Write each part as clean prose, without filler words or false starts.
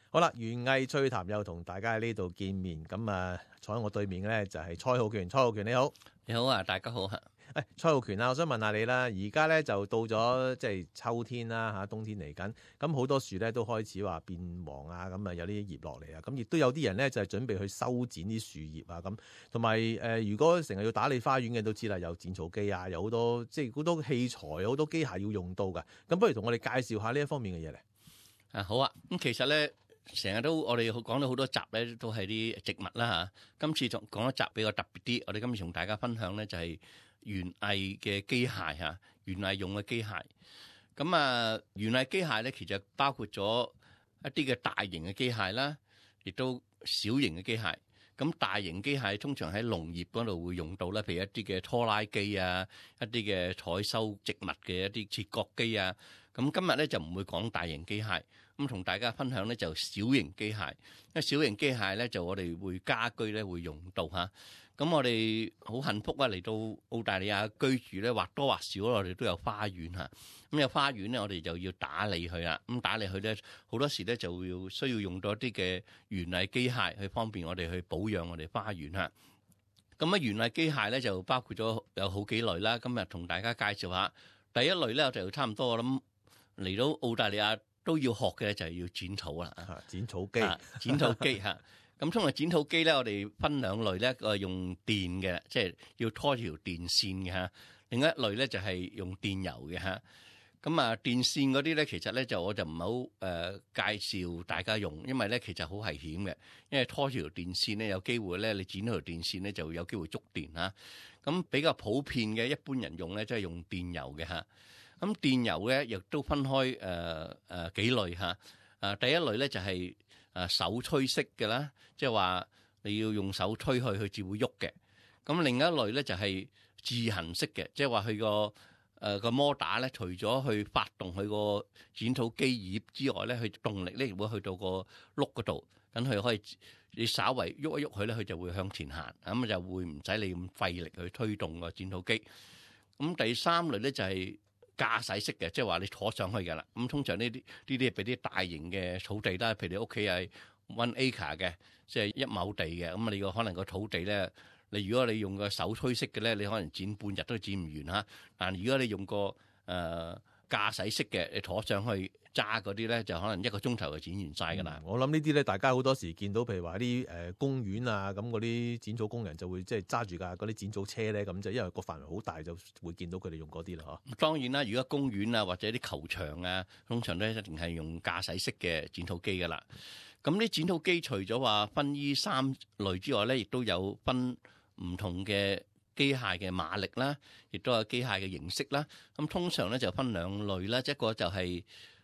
好啦，園藝趣談又同大家喺呢度見面，咁啊坐喺我對面嘅咧就係蔡浩權，蔡浩權你好。 你好啊，大家好啊。 蔡浩權啊，我想問下你啦，而家咧就到咗即係秋天啦嚇，冬天嚟緊，咁好多樹咧都開始話變黃啊，咁啊有啲葉落嚟啊，咁亦都有啲人咧就係準備去修剪啲樹葉啊，咁同埋如果成日要打理花園嘅都知啦，有剪草機啊，有好多即係好多器材，好多機械要用到㗎，咁不如同我哋介紹下呢一方面嘅嘢嚟。 好啊，咁其實咧。成日都我哋講到好多集咧，都係啲植物啦嚇。今次仲講一集比較特別啲，我哋今次同大家分享咧就係園藝嘅機械嚇，園藝用嘅機械。咁啊，園藝機械咧其實包括咗一啲嘅大型嘅機械啦，亦都小型嘅機械。咁大型機械通常喺農業嗰度會用到啦，譬如一啲嘅拖拉機啊，一啲嘅採收植物嘅一啲切割機啊。咁今日咧就唔會講大型機械，咁同大家分享咧就小型機械。因為小型機械咧就我哋會家居咧會用到嚇。咁我哋好幸福啊，嚟到澳大利亞居住咧，或多或少我哋都有花園嚇。咁有花園咧，我哋就要打理佢啦。咁打理佢咧，好多時咧就需要用到一啲嘅園藝機械去方便我哋去保養我哋花園嚇。咁啊，園藝機械咧就包括咗有好幾類啦。今日同大家介紹下第一類咧，我就差唔多我諗。嚟到澳大利亞都要學嘅就係要剪草啦， 剪草機， 剪草機嚇。咁通常剪草機咧，我哋分兩類咧，一個用電嘅，即係要拖條電線嘅嚇；另一類咧就係用電油嘅嚇。咁啊，電線嗰啲咧，其實咧我就唔好介紹大家用，因為咧其實好危險嘅，因為拖條電線咧有機會咧你剪到條電線咧就會有機會觸電嚇。咁比較普遍嘅一般人用咧，即係用電油嘅嚇。咁電油咧，亦都分開幾類嚇。第一類咧就係手吹式嘅啦，即係話你要用手吹佢至會喐嘅。咁另一類咧就係自行式嘅，即係話佢個摩打咧，除咗去發動佢個剪草機葉之外咧，佢動力咧會去到個轆嗰度，等佢可以你稍為喐一喐佢咧，佢就會向前行，咁就會唔使你咁費力去推動個剪草機。咁第三類咧就係駕駛式嘅，即係話你坐上去㗎啦。咁通常呢啲係俾啲大型嘅草地啦，譬如你屋企係 1 acre 嘅，即係1畝地嘅。咁你可能個土地咧，如果你用個手推式嘅咧，你可能剪半日都剪唔完嚇。但如果你用個駕駛式嘅，你坐上去揸嗰啲咧，就可能1個鐘頭就剪完晒㗎啦。 我諗呢啲咧，大家好多時見到，譬如話啲公園啊，咁嗰啲剪草工人就會即係揸住架嗰啲剪草車咧，咁就因為個範圍好大，就會見到佢哋用嗰啲啦嗬。 當然啦，如果公園啊或者啲球場啊，通常咧一定係用駕駛式嘅剪草機㗎啦。咁啲剪草機除咗話分呢3類之外咧，亦都有分唔同嘅機械嘅馬力啦，亦都有機械嘅形式啦。咁通常咧就分2類啦，一個就係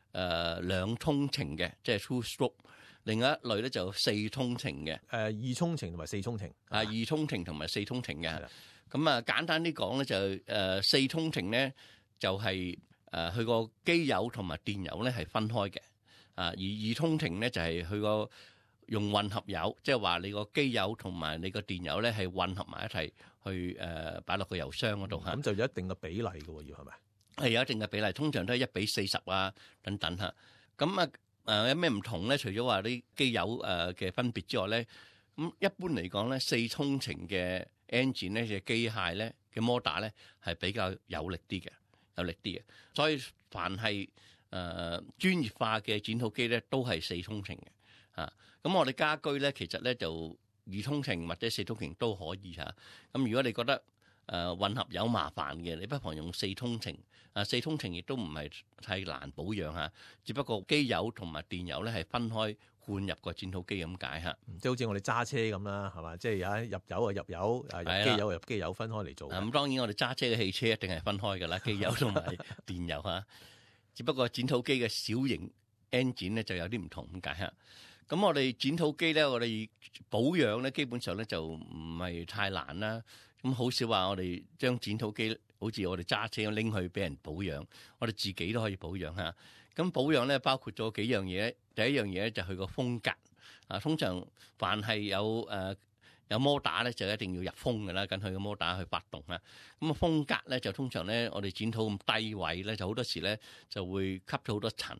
2衝程嘅，即係 two stroke； 另一類咧就4衝程嘅 ，2衝程同埋4衝程 ，2衝程同埋4衝程嘅。咁啊，簡單啲講咧就4衝程咧就係佢個機油同埋電油咧係分開嘅，而2衝程咧就係佢個用混合油，即係話你個機油同埋你個電油咧係混合埋一齊去擺落個油箱嗰度嚇。 咁就有一定嘅比例嘅喎，要係咪？ 係有一定嘅比例，通常都係1:40啊等等嚇。咁有咩唔同咧？除咗話啲機油嘅分別之外咧，咁一般嚟講咧，4衝程嘅 engine 咧嘅機械咧嘅摩打咧係比較有力啲嘅，所以凡係專業化嘅剪草機咧都係4衝程嘅。咁我哋家居咧，其實咧就2衝程或者4衝程都可以嚇。咁如果你覺得混合油麻煩嘅，你不妨用4衝程。4衝程亦都唔係太難保養嚇，只不過機油同埋電油咧係分開灌入個剪草機咁解嚇。 即係好似我哋揸車咁啦，係嘛？即係入油入油，入機油入機油，分開嚟做。 咁當然我哋揸車嘅汽車一定係分開㗎啦，機油同埋電油嚇。只不過剪草機嘅小型 engine 咧就有啲唔同咁解嚇。咁我哋剪草機咧，我哋保養咧，基本上咧就唔係太難啦。咁好少話我哋將剪草機好似我哋揸車拎去俾人保養，我哋自己都可以保養嚇。咁保養咧包括咗幾樣嘢，第一樣嘢咧就係佢個風格。通常凡係有摩打咧，就一定要入風㗎啦，跟佢個摩打去發動啊。咁啊風格咧就通常咧，我哋剪草咁低位咧，就好多時咧就會吸咗好多塵。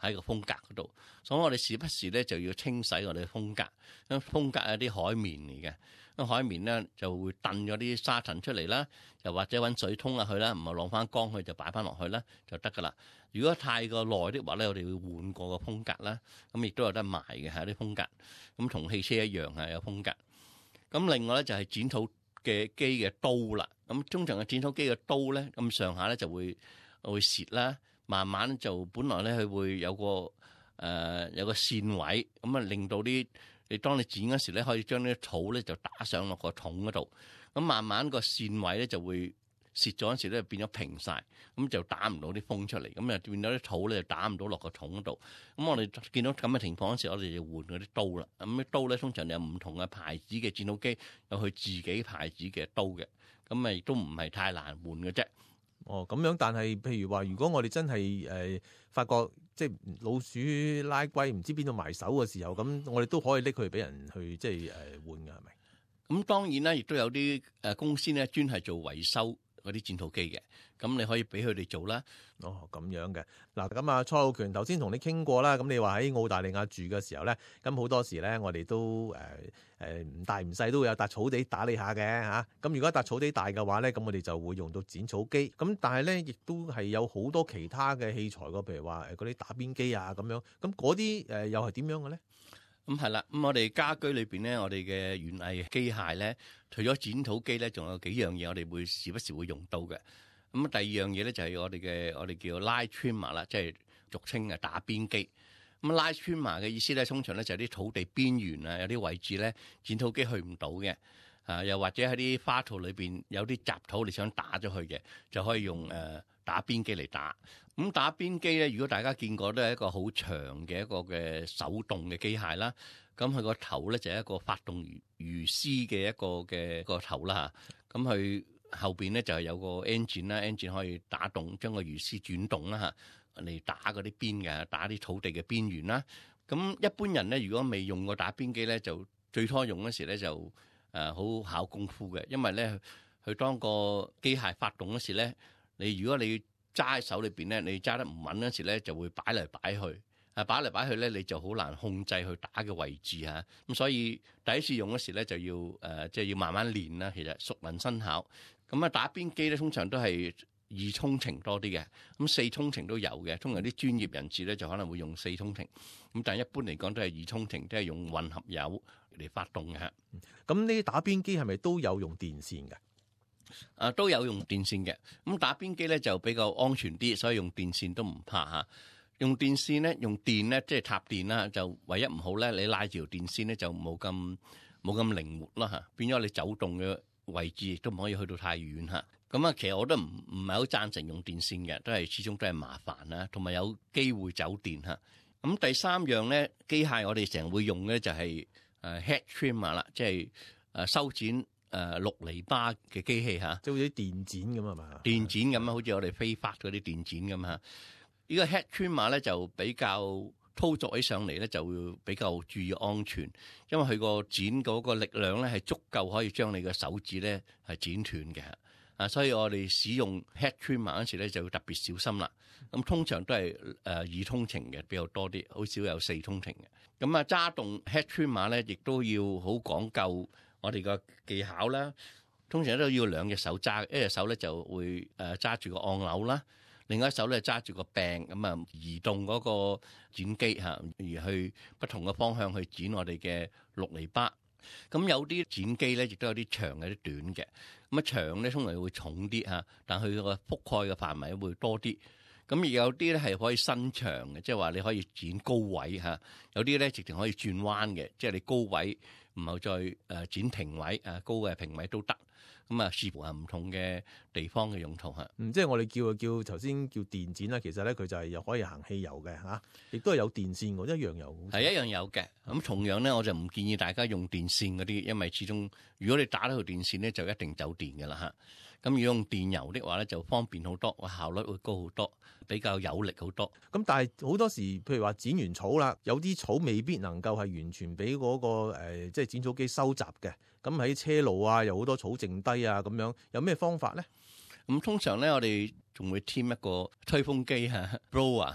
喺個風格嗰度，所以我哋時不時咧就要清洗我哋嘅風格，因為風格係啲海綿嚟嘅，咁海綿咧就會燉咗啲沙塵出嚟啦，又或者揾水沖下去啦，唔係晾翻乾佢就擺翻落去啦就得噶啦。如果太過耐的話咧，我哋會換過個風格啦，咁亦都有得賣嘅係啲風格，咁同汽車一樣係有風格。咁另外咧就係剪草嘅機嘅刀啦，咁通常嘅剪草機嘅刀咧咁上下咧就會蝕啦。慢慢就本來咧佢會有個線位，咁啊令到你當你剪嗰時咧，可以將啲草咧就打上落個桶嗰度。咁慢慢個線位咧就會蝕咗嗰時咧變咗平晒，咁就打唔到啲風出嚟，咁啊變到啲草咧就打唔到落個桶嗰度。咁我哋見到咁嘅情況嗰時，我哋就換嗰啲刀啦。咁啲刀咧通常有唔同嘅牌子嘅剪草機，有佢自己牌子嘅刀嘅，咁咪亦都唔係太難換嘅啫。 哦，咁樣，但係譬如話，如果我哋真係發覺即係老鼠拉龜唔知邊度埋手嘅時候，咁我哋都可以拎佢俾人去即係換㗎，係咪？ 咁當然啦，亦都有啲公司咧專係做維修嗰啲剪草機嘅，咁你可以俾佢哋做啦。 哦，咁樣嘅。嗱，咁啊，蔡浩權頭先同你傾過啦，咁你話喺澳大利亞住嘅時候咧，咁好多時咧，我哋都唔大唔細都會有笪草地打理下嘅嚇。咁如果笪草地大嘅話咧，咁我哋就會用到剪草機。咁但係咧，亦都係有好多其他嘅器材㗎，譬如話嗰啲打邊機啊咁樣。咁嗰啲又係點樣嘅咧？ 咁係啦，咁我哋家居裏邊咧，我哋嘅園藝機械咧，除咗剪草機咧，仲有幾樣嘢我哋會時不時會用到嘅。咁第二樣嘢咧就係我哋叫 line trimmer 啦，即係俗稱嘅打邊機。咁 line trimmer 嘅意思咧，通常咧就係啲土地邊緣啊，有啲位置咧剪草機去唔到嘅，又或者喺啲花槽裏邊有啲雜土你想打咗去嘅，就可以用打邊機嚟打。咁打邊機咧，如果大家見過都係一個好長嘅一個嘅手動嘅機械啦。咁佢個頭咧就係一個發動魚絲嘅一個頭啦嚇。咁佢後邊咧就係有個 engine 啦，engine 可以打動將個魚絲轉動啦嚇，嚟打嗰啲邊嘅，打啲土地嘅邊緣啦。咁一般人咧，如果未用過打邊機咧，就最初用嗰時咧就好考功夫嘅，因為咧佢當個機械發動嗰時咧，如果你揸喺手裏邊咧，你揸得唔穩嗰時咧，就會擺嚟擺去，擺嚟擺去咧，你就好難控制去打嘅位置嚇。咁所以第一次用嗰時咧，就要即係要慢慢練啦。其實熟能生巧。咁打邊機咧，通常都係二衝程多啲嘅，咁四衝程都有嘅。通常啲專業人士咧就可能會用四衝程，咁但係一般嚟講都係二衝程，即係用混合油嚟發動嘅。 咁呢啲打邊機係咪都有用電線嘅？ 都有用電線嘅。咁打邊機咧就比較安全啲，所以用電線都唔怕嚇。用電線咧，用電咧，即係插電啦，就唯一唔好咧，你拉住條電線咧就冇咁靈活啦嚇，變咗你走動嘅位置亦都唔可以去到太遠嚇。咁啊，其實我都唔係好贊成用電線嘅，都係始終都係麻煩啦，同埋有機會走電嚇。咁第三樣咧，機械我哋成日會用嘅就係head trimmer 啦，即係修剪綠籬笆嘅機器嚇， 即係好似啲電剪咁啊嘛， 電剪咁啊，好似我哋飛髮嗰啲電剪咁嚇。呢個 head trimmer 咧就比較操作起上嚟咧就會比較注意安全，因為佢個剪嗰個力量咧係足夠可以將你嘅手指咧係剪斷嘅。所以我哋使用 head trimmer 嗰時咧就要特別小心啦。咁通常都係二衝程嘅比較多啲，好少有四衝程嘅。咁揸動 head trimmer 咧，亦都要好講究我哋個技巧啦。通常都要兩隻手揸，一隻手咧就會揸住個按鈕啦，另外一手咧揸住個柄咁啊，移動嗰個剪機嚇，而去不同嘅方向去剪我哋嘅綠籬笆。咁有啲剪機咧，亦都有啲長有啲短嘅。咁長咧通常會重啲嚇，但佢個覆蓋嘅範圍會多啲。咁而有啲咧係可以伸長嘅，即係話你可以剪高位嚇。有啲咧直情可以轉彎嘅，即係你高位唔好再剪平位高嘅平位都得。咁啊，視乎係唔同嘅地方嘅用途嚇。 即係我哋叫頭先叫電剪啦，其實咧佢就係又可以行汽油嘅嚇，亦都係有電線喎，一樣有。 係一樣有嘅。咁同樣咧，我就唔建議大家用電線嗰啲，因為始終如果你打到條電線咧，就一定走電㗎啦嚇。咁如果用電油的話咧，就方便好多，效率會高好多，比較有力好多。 咁但係好多時，譬如話剪完草啦，有啲草未必能夠係完全俾嗰個即係剪草機收集嘅。咁喺車路啊，有好多草剩低啊，咁樣有咩方法咧？ 咁通常咧，我哋仲會添一個吹風機嚇 blower 嚇。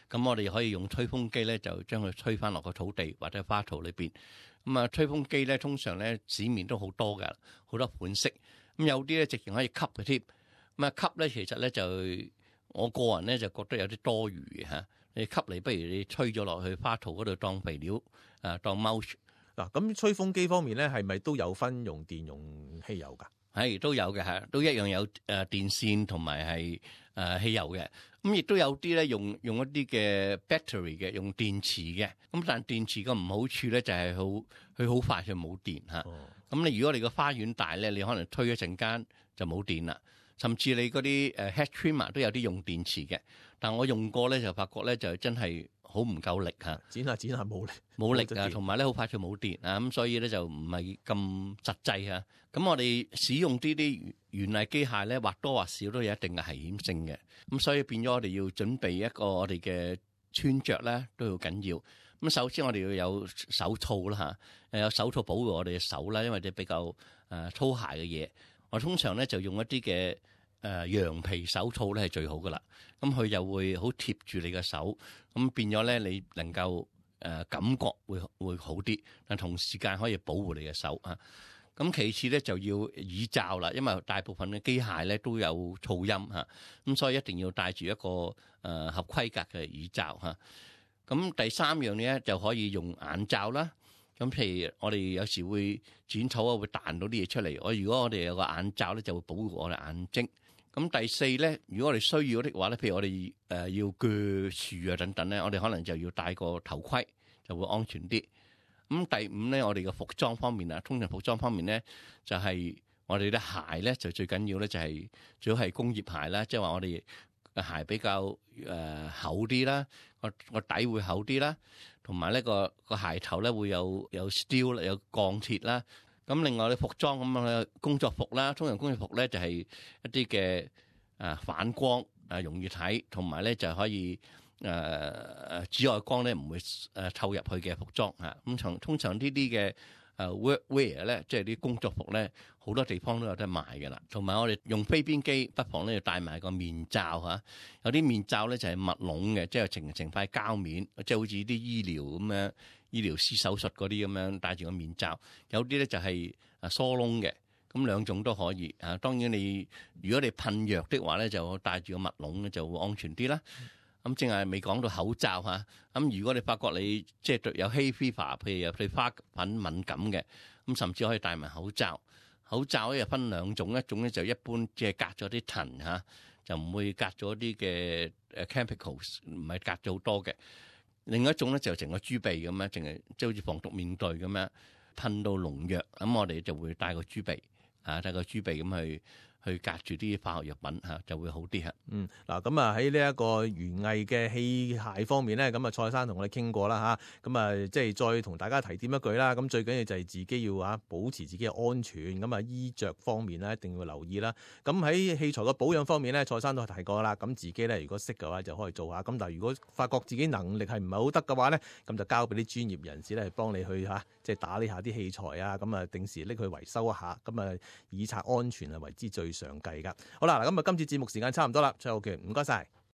咁我哋可以用吹風機咧，就將佢吹翻落個土地或者花槽裏邊。咁啊，吹風機咧通常咧市面都好多㗎，好多款式。咁有啲咧直情可以吸嘅添。咁啊吸咧其實咧就我個人咧就覺得有啲多餘嘅嚇。你吸嚟不如你吹咗落去花槽嗰度當肥料當 mulch。 嗱，咁吹風機方面咧係咪都有分用電用汽油㗎？ 係都有嘅嚇，都一樣有電線同埋係汽油嘅。咁亦都有啲咧用一啲嘅 battery 嘅，用電池嘅。咁但係電池個唔好處咧就係佢好快就冇電嚇。咁你如果你個花園大咧，你可能推一陣間就冇電啦。甚至你嗰啲hedge trimmer 都有啲用電池嘅，但我用過咧就發覺咧就真係好唔夠力嚇， 剪下冇力， 冇力啊，同埋咧好快就冇電啊，咁所以咧就唔係咁實際啊。咁我哋使用呢啲園藝機械咧，或多或少都有一定嘅危險性嘅，咁所以變咗我哋要準備一個我哋嘅穿着咧都要緊要。咁首先我哋要有手套啦嚇，有手套保護我哋嘅手啦，因為啲比較粗鞋嘅嘢。我通常咧就用一啲嘅羊皮手套咧係最好噶啦，咁佢就會好貼住你嘅手，咁變咗咧你能夠感覺會好啲，但同時間可以保護你嘅手啊。咁其次咧就要耳罩啦，因為大部分嘅機械咧都有噪音嚇，咁所以一定要戴住一個合規格嘅耳罩嚇。咁第三樣嘢就可以用眼罩啦。咁譬如我哋有時會剪草啊，會彈到啲嘢出嚟。如果我哋有個眼罩咧，就會保護我哋眼睛。咁第四咧，如果我哋需要的話咧，譬如我哋要鋸樹啊等等咧，我哋可能就要戴個頭盔，就會安全啲。咁第五咧，我哋嘅服裝方面啊，通常服裝方面咧，就係我哋啲鞋咧，就最緊要咧，就係最好係工業鞋啦，即係話我哋嘅鞋比較厚啲啦，個底會厚啲啦。同埋呢個鞋頭咧會有 steel 有鋼鐵啦。咁另外啲服裝咁樣工作服啦，通常工作服咧就係一啲嘅反光容易睇，同埋咧就可以紫外光咧唔會透入去嘅服裝嚇。咁通常呢啲嘅workwear 咧，即係啲工作服咧，好多地方都有得賣嘅啦。同埋我哋用飛邊機，不妨咧要戴埋個面罩嚇。有啲面罩咧就係密籠嘅，即係成塊膠面，即係好似啲醫療咁樣，醫療師手術嗰啲咁樣戴住個面罩。有啲咧就係疏窿嘅，咁兩種都可以嚇。當然如果你噴藥的話咧，就戴住個密籠咧就會安全啲啦。咁正係未講到口罩嚇，咁如果你發覺你即係對有 hay fever，譬如有對花粉敏感嘅，咁甚至可以戴埋口罩。口罩咧又分兩種，一種咧就一般即係隔咗啲塵嚇，就唔會隔咗啲嘅chemicals，唔係隔咗好多嘅。另一種咧就成個豬鼻咁樣，淨係即係好似防毒面具咁樣噴到農藥，咁我哋就會戴個豬鼻戴個豬鼻咁去隔住啲化學藥品就會好啲嚇。 嗱咁啊喺呢一個園藝嘅器械方面咧，咁啊蔡生同我哋傾過啦嚇，咁啊即係再同大家提點一句啦。咁最緊要就係自己要保持自己嘅安全，咁啊衣着方面咧一定要留意啦。咁喺器材嘅保養方面咧，蔡生都係提過啦。咁自己咧如果識嘅話就可以做下，咁但係如果發覺自己能力係唔係好得嘅話咧，咁就交俾啲專業人士咧幫你去即係打理下啲器材啊，咁啊定時拎去維修一下，咁啊以策安全係為之最上計㗎。好啦，咁啊今次節目時間差唔多啦，蔡浩權唔該晒。